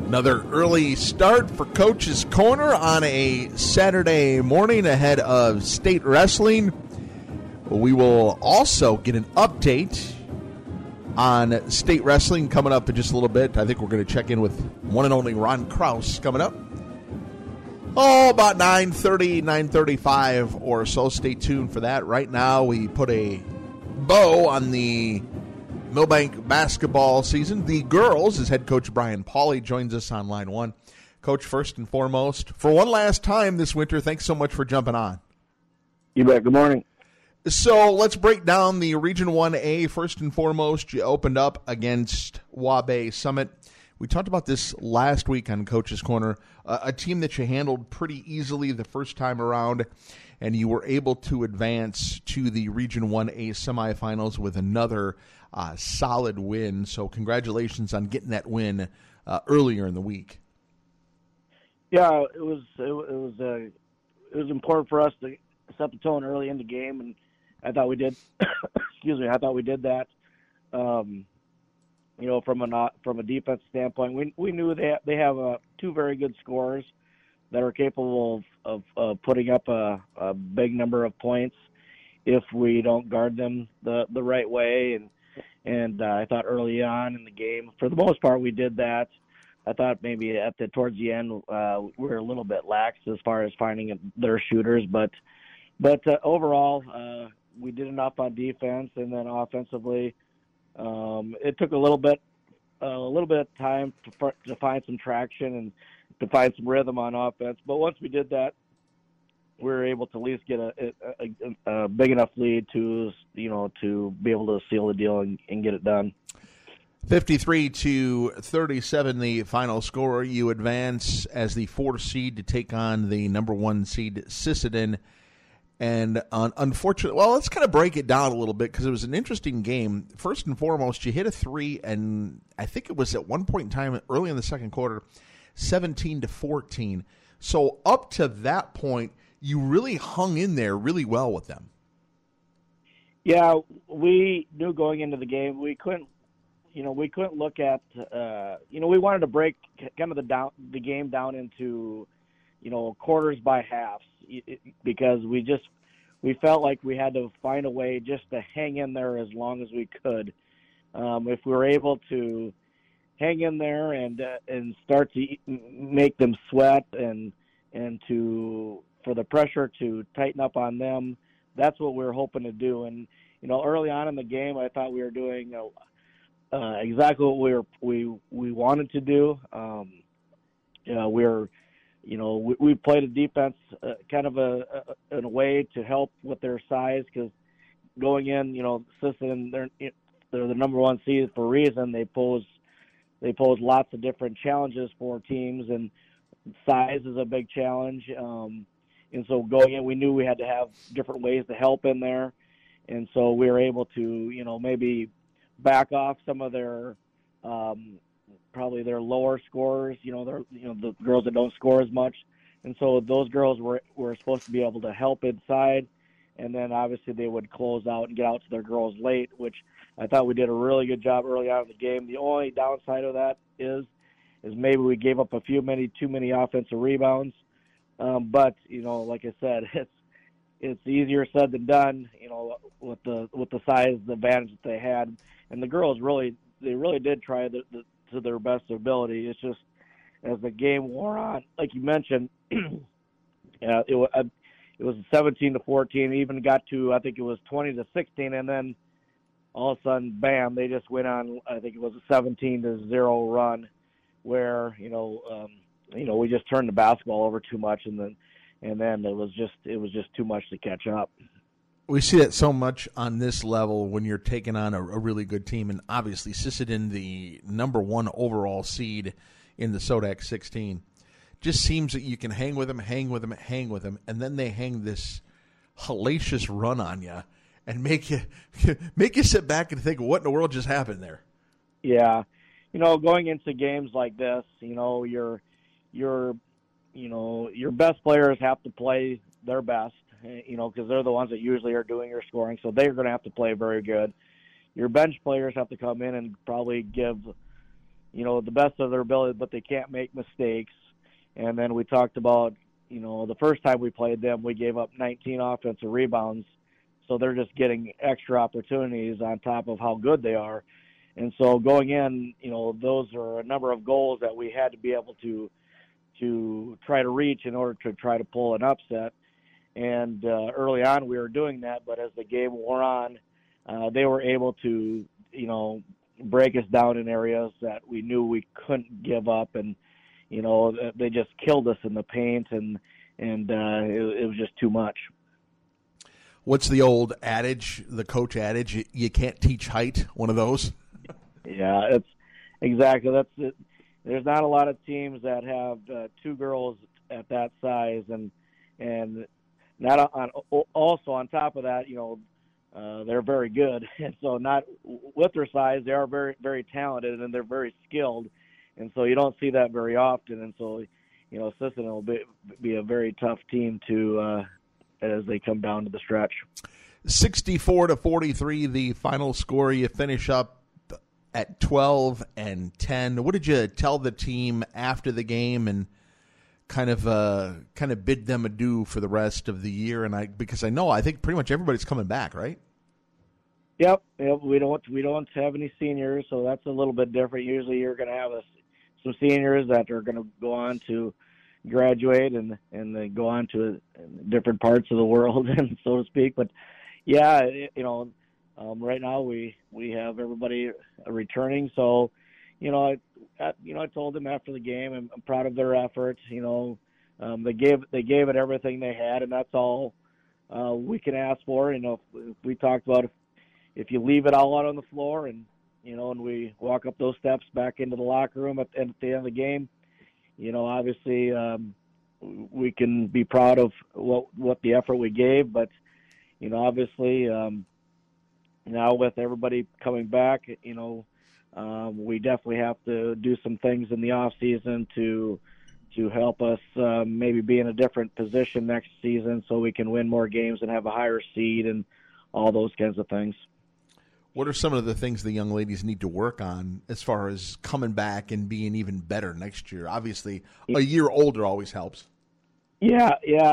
Another early start for Coach's Corner on a Saturday morning ahead of state wrestling. We will also get an update on state wrestling coming up in just a little bit. I think we're going to check in with one and only Ron Kraus coming up. About 9:30, 9:35 or so. Stay tuned for that. Right now, we put a bow on the Millbank basketball season. The girls, as head coach Brian Pauly joins us on line one. Coach, first and foremost, for one last time this winter, thanks so much for jumping on. You bet. Good morning. So let's break down the Region 1A. First and foremost, you opened up against Waubay Summit. We talked about this last week on Coach's Corner, a team that you handled pretty easily the first time around, and you were able to advance to the Region 1A semifinals with another solid win. So congratulations on getting that win earlier in the week. Yeah, it was important for us to set the tone early in the game, and I thought we did. Excuse me, I thought we did that. From a defense standpoint, we knew they have two very good scorers that are capable of putting up a big number of points if we don't guard them the right way. And I thought early on in the game, for the most part, we did that. I thought maybe towards the end we were a little bit lax as far as finding their shooters, but overall we did enough on defense, and then offensively. It took a little bit of time to find some traction and to find some rhythm on offense. But once we did that, we were able to at least get a big enough lead to be able to seal the deal and get it done. 53-37, the final score. You advance as the 4 seed to take on the number 1 seed Sisseton. And unfortunately, well, let's kind of break it down a little bit because it was an interesting game. First and foremost, you hit a 3, and I think it was at one point in time early in the second quarter, 17-14. So up to that point, you really hung in there really well with them. Yeah, we knew going into the game we couldn't look at. We wanted to break kind of the game down into quarters by halves, because we felt like we had to find a way just to hang in there as long as we could. If we were able to hang in there and start to make them sweat and for the pressure to tighten up on them, that's what we were hoping to do. And early on in the game, I thought we were doing exactly what we wanted to do. We played a defense kind of in a way to help with their size, because going in, Sisseton, they're the number 1 seed for a reason. They pose lots of different challenges for teams, and size is a big challenge. And so going in, we knew we had to have different ways to help in there, and so we were able to maybe back off some of their probably their lower scorers, the girls that don't score as much. And so those girls were supposed to be able to help inside, and then obviously they would close out and get out to their girls late, which I thought we did a really good job early on in the game. The only downside of that is maybe we gave up too many offensive rebounds. But like I said, it's easier said than done, with the size, the advantage that they had. And the girls really did try to their best ability. It's just as the game wore on, like you mentioned, it was 17-14. Even got to, I think it was 20-16, and then all of a sudden, bam! They just went on. I think it was a 17-0 run, where we just turned the basketball over too much, and then it was just too much to catch up. We see that so much on this level when you're taking on a really good team, and obviously Sisseton, the number 1 overall seed in the SODAC 16, just seems that you can hang with them, and then they hang this hellacious run on you and make you sit back and think, what in the world just happened there? Yeah, going into games like this, your best players have to play their best. Because they're the ones that usually are doing your scoring, so they're going to have to play very good. Your bench players have to come in and probably give, the best of their ability, but they can't make mistakes. And then we talked about, the first time we played them, we gave up 19 offensive rebounds. So they're just getting extra opportunities on top of how good they are. And so going in, those are a number of goals that we had to be able to try to reach in order to try to pull an upset. And early on we were doing that, but as the game wore on, they were able to, break us down in areas that we knew we couldn't give up. And, they just killed us in the paint, and it was just too much. What's the old adage, the coach adage, you can't teach height, one of those? Yeah, it's exactly. That's it. There's not a lot of teams that have two girls at that size, and not on. Also on top of that, they're very good, and so not with their size, they are very, very talented, and they're very skilled, and so you don't see that very often, and so Sisseton will be a very tough team to as they come down to the stretch. 64-43, the final score. You finish up at 12-10. What did you tell the team after the game, and kind of bid them adieu for the rest of the year? And I think pretty much everybody's coming back, right? Yep. We don't have any seniors, so that's a little bit different. Usually, you're going to have some seniors that are going to go on to graduate and they go on to different parts of the world, and so to speak. But yeah, right now we have everybody returning. So, I told them after the game, I'm proud of their efforts. They gave it everything they had, and that's all we can ask for. We talked about if you leave it all out on the floor, and and we walk up those steps back into the locker room at the end of the game, obviously we can be proud of what the effort we gave, but obviously now with everybody coming back, we definitely have to do some things in the off season to help us maybe be in a different position next season, so we can win more games and have a higher seed and all those kinds of things. What are some of the things the young ladies need to work on as far as coming back and being even better next year? Obviously, a year older always helps. Yeah.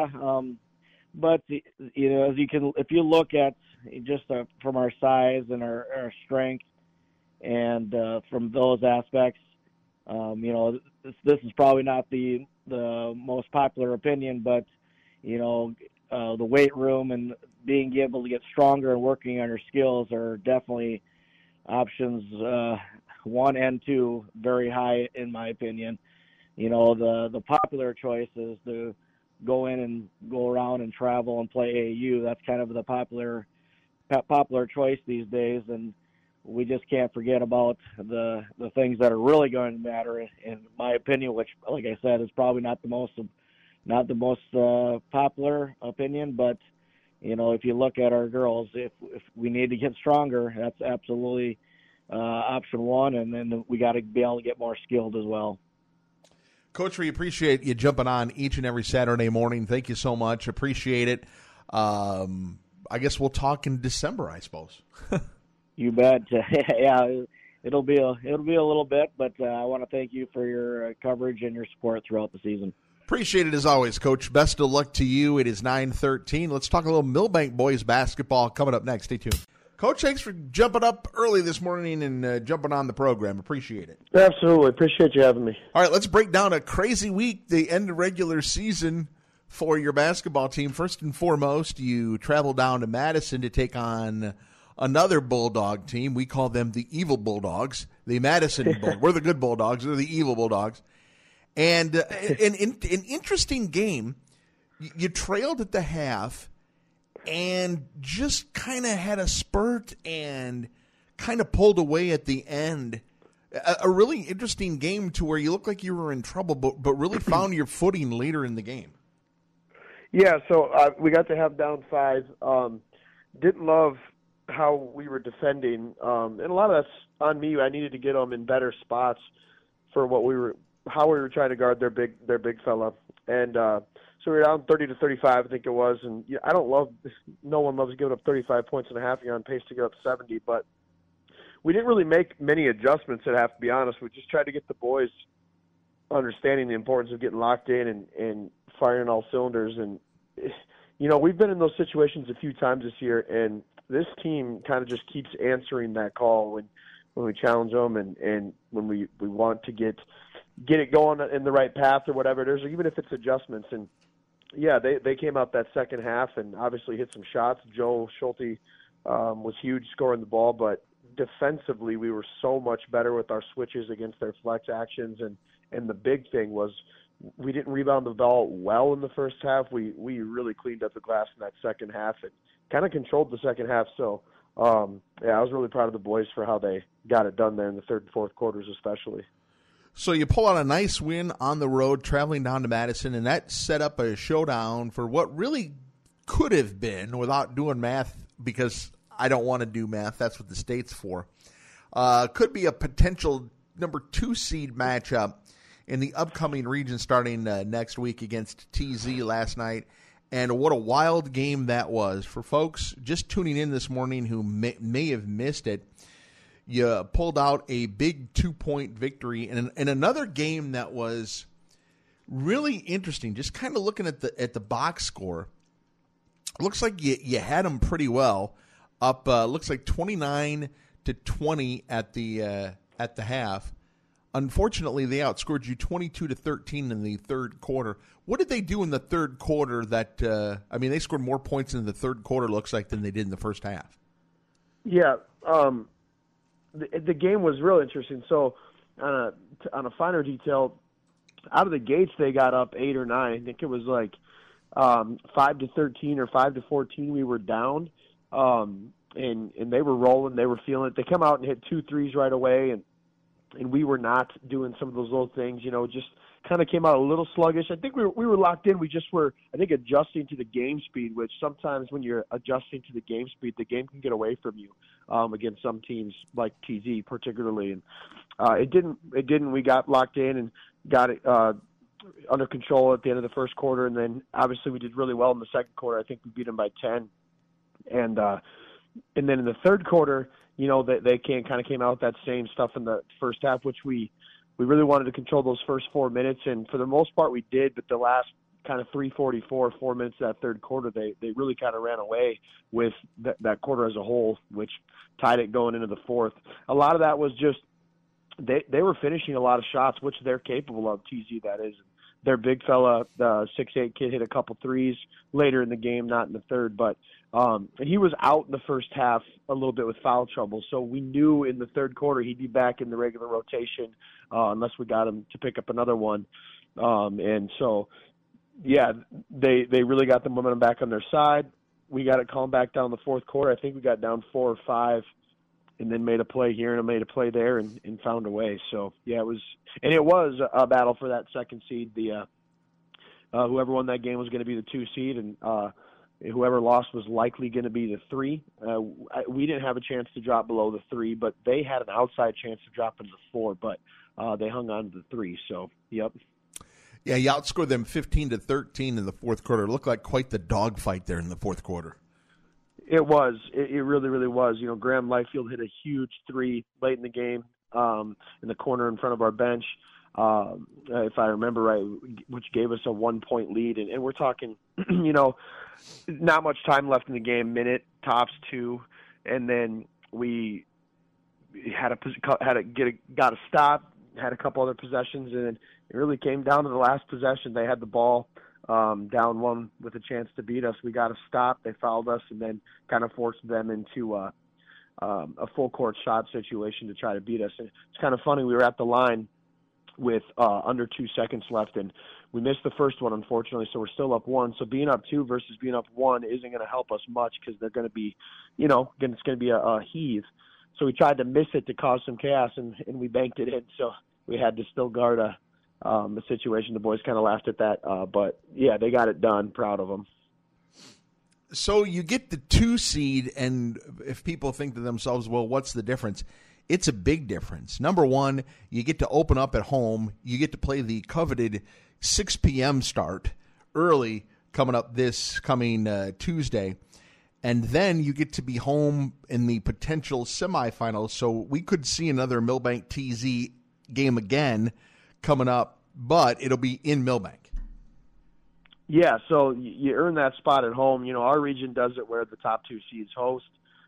But as if you look at just from our size and our strength, and from those aspects, this is probably not the most popular opinion, but the weight room and being able to get stronger and working on your skills are definitely options 1 and 2 very high in my opinion. The popular choice is to go in and go around and travel and play AAU. That's kind of the popular choice these days, and we just can't forget about the things that are really going to matter in my opinion, which, like I said, is probably not the most popular opinion, but if you look at our girls, if we need to get stronger, that's absolutely option 1, and then we got to be able to get more skilled as well. Coach, we appreciate you jumping on each and every Saturday morning. Thank you so much. Appreciate it. I guess we'll talk in December, I suppose. You bet. Yeah, it'll be a little bit, but I want to thank you for your coverage and your support throughout the season. Appreciate it as always, Coach. Best of luck to you. It is 9:13. Let's talk a little Millbank boys basketball coming up next. Stay tuned. Coach, thanks for jumping up early this morning and jumping on the program. Appreciate it. Absolutely. Appreciate you having me. All right, let's break down a crazy week, the end of regular season for your basketball team. First and foremost, you travel down to Madison to take on another Bulldog team. We call them the Evil Bulldogs. The Madison Bulldogs. We're the good Bulldogs. They're the Evil Bulldogs. And an interesting game. You trailed at the half and just kind of had a spurt and kind of pulled away at the end. A really interesting game to where you looked like you were in trouble, but really found your footing later in the game. Yeah, so we got to have down 5. Didn't love how we were defending, and a lot of that's on me. I needed to get them in better spots for how we were trying to guard their big fella, and so we were down 30-35, I think it was. And no one loves giving up 35 points and a half. You're on pace to give up 70, but we didn't really make many adjustments, I have to be honest. We just tried to get the boys understanding the importance of getting locked in and firing all cylinders. And, we've been in those situations a few times this year, and this team kind of just keeps answering that call when we challenge them and when we want to get it going in the right path or whatever it is, or even if it's adjustments. And, yeah, they came out that second half and obviously hit some shots. Joe Schulte was huge scoring the ball, but defensively we were so much better with our switches against their flex actions. And the big thing was we didn't rebound the ball well in the first half. We really cleaned up the glass in that second half and kind of controlled the second half. So, I was really proud of the boys for how they got it done there in the third and fourth quarters especially. So you pull out a nice win on the road, traveling down to Madison, and that set up a showdown for what really could have been, without doing math, because I don't want to do math, that's what the state's for, could be a potential number 2 seed matchup in the upcoming region starting next week against TZ last night. And what a wild game that was. For folks just tuning in this morning who may have missed it, you pulled out a big 2-point victory in another game that was really interesting. Just kind of looking at the box score, looks like you had them pretty well. Up looks like 29-20 at the half. Unfortunately, they outscored you 22-13 in the third quarter. What did they do in the third quarter that they scored more points in the third quarter, looks like, than they did in the first half? Yeah, the game was real interesting. So on a finer detail, out of the gates they got up 8 or 9. I think it was like 5-13 or 5-14 we were down. And they were rolling, they were feeling it. They come out and hit 2 threes right away, and we were not doing some of those little things, just kind of came out a little sluggish. I think we were locked in. We just were, I think, adjusting to the game speed, which sometimes when you're adjusting to the game speed, the game can get away from you against some teams like TZ particularly. And it didn't. We got locked in and got it under control at the end of the first quarter. And then obviously we did really well in the second quarter. I think we beat them by 10. And then in the third quarter, they kind of came out with that same stuff in the first half, which we really wanted to control those first 4 minutes. And for the most part we did, but the last kind of 3:44, 4 minutes of that third quarter, they really kind of ran away with that quarter as a whole, which tied it going into the fourth. A lot of that was just they were finishing a lot of shots, which they're capable of, TZ that is. Their big fella, the 6'8" kid, hit a couple threes later in the game, not in the third, but he was out in the first half a little bit with foul trouble. So we knew in the third quarter he'd be back in the regular rotation unless we got him to pick up another one. And so, yeah, they really got the momentum back on their side. We got it calmed back down the fourth quarter. I think we got down 4 or 5 and then made a play here and made a play there and found a way. So, yeah, it was a battle for that second seed. Whoever won that game was going to be the 2 seed, and whoever lost was likely going to be the 3. We didn't have a chance to drop below the 3, but they had an outside chance to drop into the 4, but they hung on to the 3. So, yep. Yeah, you outscored them 15-13 in the fourth quarter. It looked like quite the dogfight there in the fourth quarter. It was. It really, really was. Graham Lightfield hit a huge 3 late in the game in the corner in front of our bench, if I remember right, which gave us a 1-point lead. And we're talking, not much time left in the game, minute, tops 2. And then we got a stop, had a couple other possessions, and it really came down to the last possession. They had the ball down 1 with a chance to beat us. We got a stop. They fouled us and then kind of forced them into a full court shot situation to try to beat us. And it's kind of funny. We were at the line with under 2 seconds left, and we missed the first one, unfortunately, so we're still up 1. So being up 2 versus being up 1 isn't going to help us much because they're going to be, it's going to be a heave. So we tried to miss it to cause some chaos, and we banked it in. So we had to still guard the situation. The boys kind of laughed at that. But, yeah, they got it done. Proud of them. So you get the 2 seed, and if people think to themselves, well, what's the difference? It's a big difference. Number one, you get to open up at home. You get to play the coveted 6 p.m. start early coming up this coming Tuesday. and then you get to be home in the potential semifinals. So we could see another Millbank TZ game again coming up, but it'll be in Millbank. Yeah, so you earn that spot at home. Our region does it where the top 2 seeds host.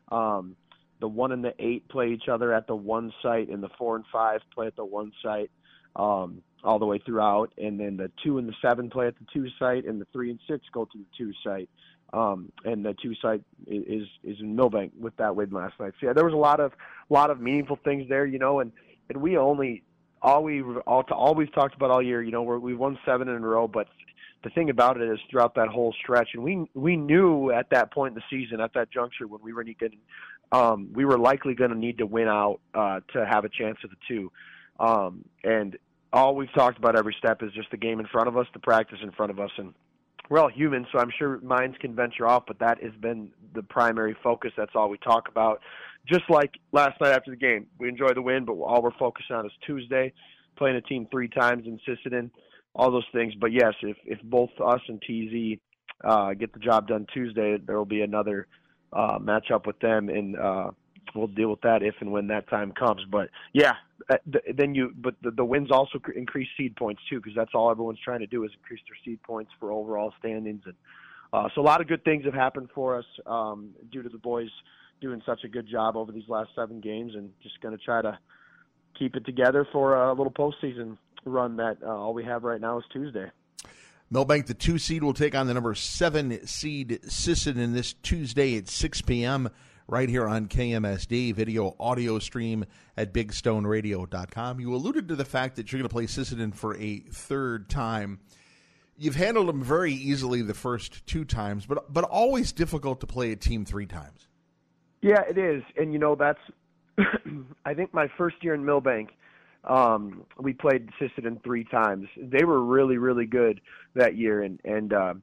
The 1 and the 8 play each other at the 1 site, and the 4 and 5 play at the 1 site all the way throughout. And then the 2 and the 7 play at the 2 site, and the 3 and 6 go to the 2 site. And the 2 site is in Millbank with that win last night. So yeah, there was a lot of meaningful things there, and we only all we've talked about all year, we've won 7 in a row, but the thing about it is throughout that whole stretch, and we knew at that point in the season, at that juncture, when we were likely going to need to win out to have a chance at the 2. And all we've talked about every step is just the game in front of us, the practice in front of us, and we're all human, so I'm sure minds can venture off, but that has been the primary focus. That's all we talk about. Just like last night after the game, we enjoy the win, but all we're focused on is Tuesday, playing a team 3 times in Sisseton, all those things. But yes, if both us and TZ get the job done Tuesday, there will be another matchup with them, and we'll deal with that if and when that time comes. But yeah, the wins also increase seed points too, because that's all everyone's trying to do is increase their seed points for overall standings. And so a lot of good things have happened for us due to the boys doing such a good job over these last 7 games, and just going to try to keep it together for a little postseason run that all we have right now is Tuesday. Millbank, the 2 seed, will take on the number 7 seed Sisseton this Tuesday at 6 p.m. right here on KMSD, video audio stream at BigStoneRadio.com. You alluded to the fact that you're going to play Sisseton for a 3rd time. You've handled them very easily the first 2 times, but always difficult to play a team 3 times. Yeah, it is. And, that's I think my first year in Millbank, we played Sisseton 3 times. They were really, really good that year. And that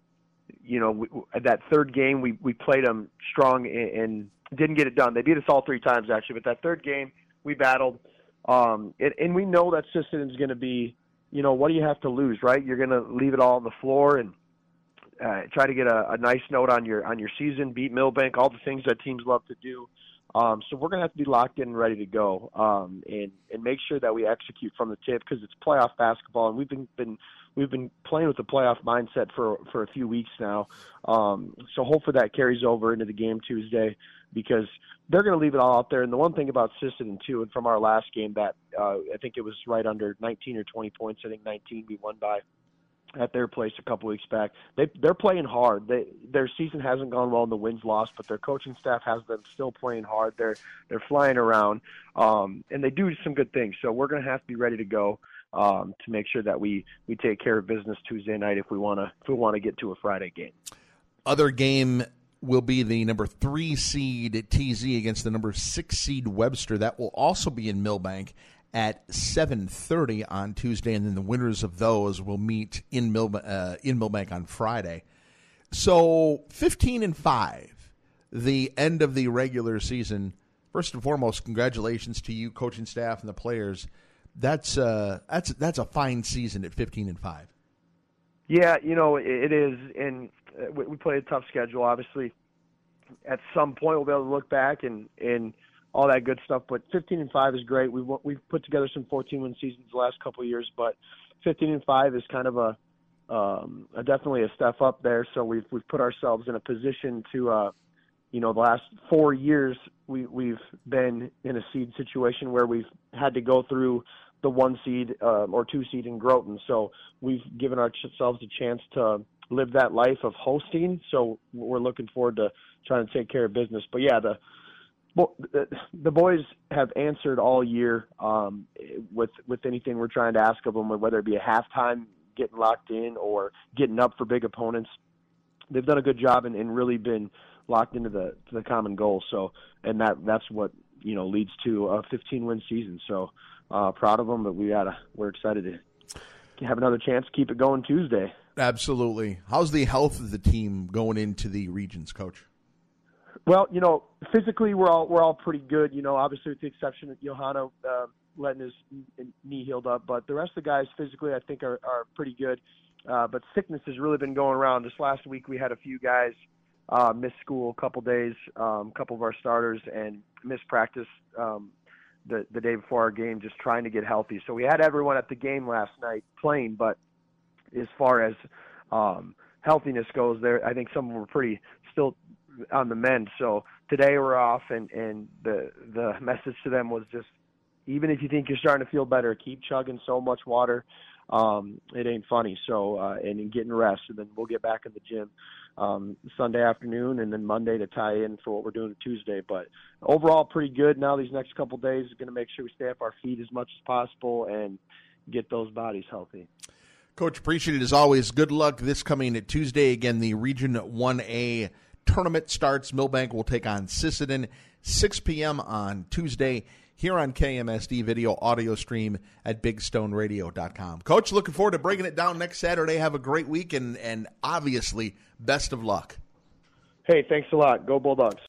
3rd game, we played them strong and didn't get it done. They beat us all 3 times, actually. But that 3rd game, we battled. And we know that Sisseton's going to be, what do you have to lose, right? You're going to leave it all on the floor and try to get a nice note on your season, beat Millbank, all the things that teams love to do. So we're going to have to be locked in and ready to go and make sure that we execute from the tip, because it's playoff basketball, and we've been playing with the playoff mindset for a few weeks now. So hopefully that carries over into the game Tuesday, because they're going to leave it all out there. And the one thing about Sisseton too, and from our last game, that I think it was right under 19 or 20 points. I think 19 we won by at their place a couple weeks back. They're playing hard. Their season hasn't gone well in the wins-loss, but their coaching staff has them still playing hard. They're flying around, and they do some good things. So we're going to have to be ready to go to make sure that we take care of business Tuesday night if we want to get to a Friday game. Other game will be the number 3 seed TZ against the number 6 seed Webster. That will also be in Millbank at 7:30 on Tuesday, and then the winners of those will meet in Millbank on Friday. So 15-5, the end of the regular season. First and foremost, congratulations to you, coaching staff, and the players. That's a fine season at 15-5. Yeah, it is, and we played a tough schedule. Obviously, at some point we'll be able to look back and all that good stuff, but 15-5 is great. We've put together some 14-win seasons the last couple of years, but 15-5 is kind of a definitely a step up there. So we've put ourselves in a position to, the last 4 years we've been in a seed situation where we've had to go through the 1 seed or 2 seed in Groton. So we've given ourselves a chance to live that life of hosting. So we're looking forward to trying to take care of business. But yeah, the boys have answered all year with anything we're trying to ask of them, whether it be a halftime, getting locked in, or getting up for big opponents. They've done a good job and really been locked into the common goal. So, and that's what leads to a 15-win season. So proud of them, but we're excited to have another chance to keep it going Tuesday. Absolutely. How's the health of the team going into the regions, Coach? Well, physically we're all pretty good. Obviously with the exception of Johanna letting his knee healed up, but the rest of the guys physically I think are pretty good. But sickness has really been going around. This last week we had a few guys missed school a couple days, a couple of our starters, and missed practice the day before our game, just trying to get healthy. So we had everyone at the game last night playing, but as far as healthiness goes, there I think some of them were pretty still on the mend. So today we're off, and the message to them was just, even if you think you're starting to feel better, keep chugging so much water. It ain't funny. So and getting rest, and then we'll get back in the gym Sunday afternoon, and then Monday to tie in for what we're doing Tuesday. But overall, pretty good. Now these next couple of days, we're going to make sure we stay up our feet as much as possible and get those bodies healthy. Coach, appreciate it as always. Good luck this coming Tuesday. Again, the Region 1A tournament starts. Millbank will take on Sisseton, 6 p.m. on Tuesday here on KMSD video audio stream at BigStoneRadio.com. Coach, looking forward to breaking it down next Saturday. Have a great week, and obviously, best of luck. Hey, thanks a lot. Go Bulldogs.